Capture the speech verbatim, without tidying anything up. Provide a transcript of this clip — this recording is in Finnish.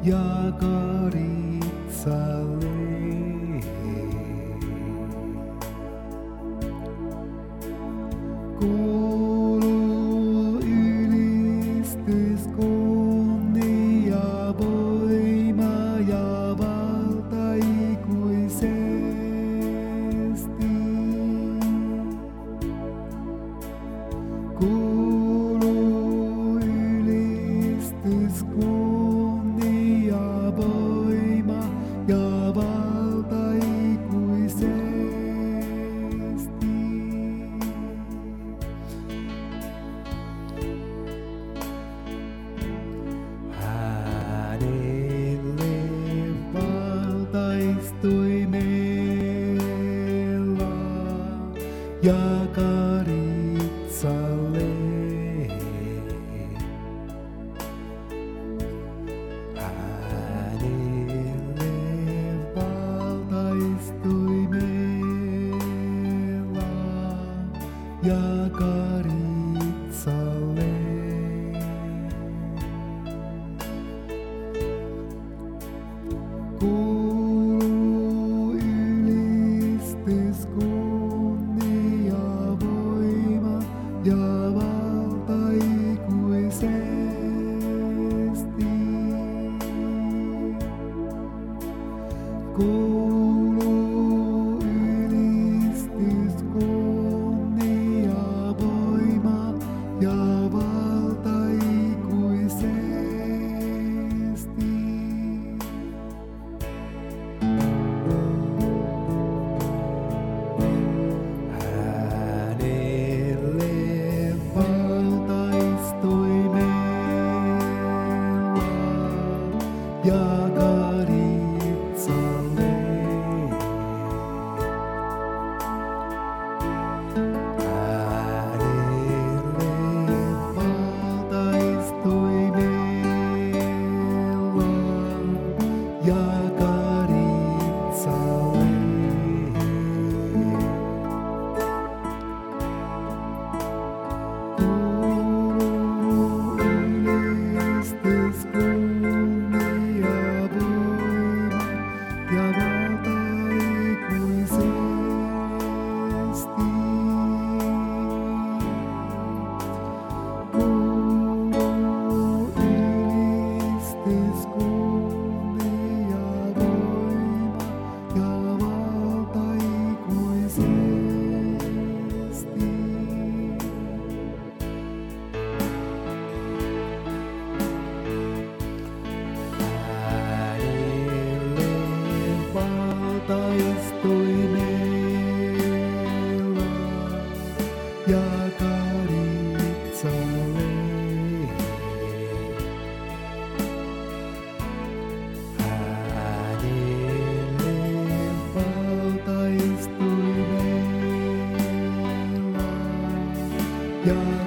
ja karitsalle. Kuuluu ylistys, kunnia, voima ja valta ikuisesti. Kuuluu ylistys, kunnia, voima ja valta ikuisesti. Hänelle valtaistuimella ja karitsalle. Hänelle valtaistuimella ja karitsalle. Kuuluu ylistys, kunnia, voima ja valta ikuisesti. Kuuluu ylistys, kunnia, voima ja valta ikuisesti. Hänelle valtaistuimella ja karitsalle. Hänelle valtaistuimella ja karitsalle. Kuuluu ylistys, kunnia, voima ja valta ikuisesti. Kuuluu ylistys, kunnia, voima ja valta ikuisesti. Hänelle valtaistuimella ja karitsalle. Hänelle valtaistuimella ja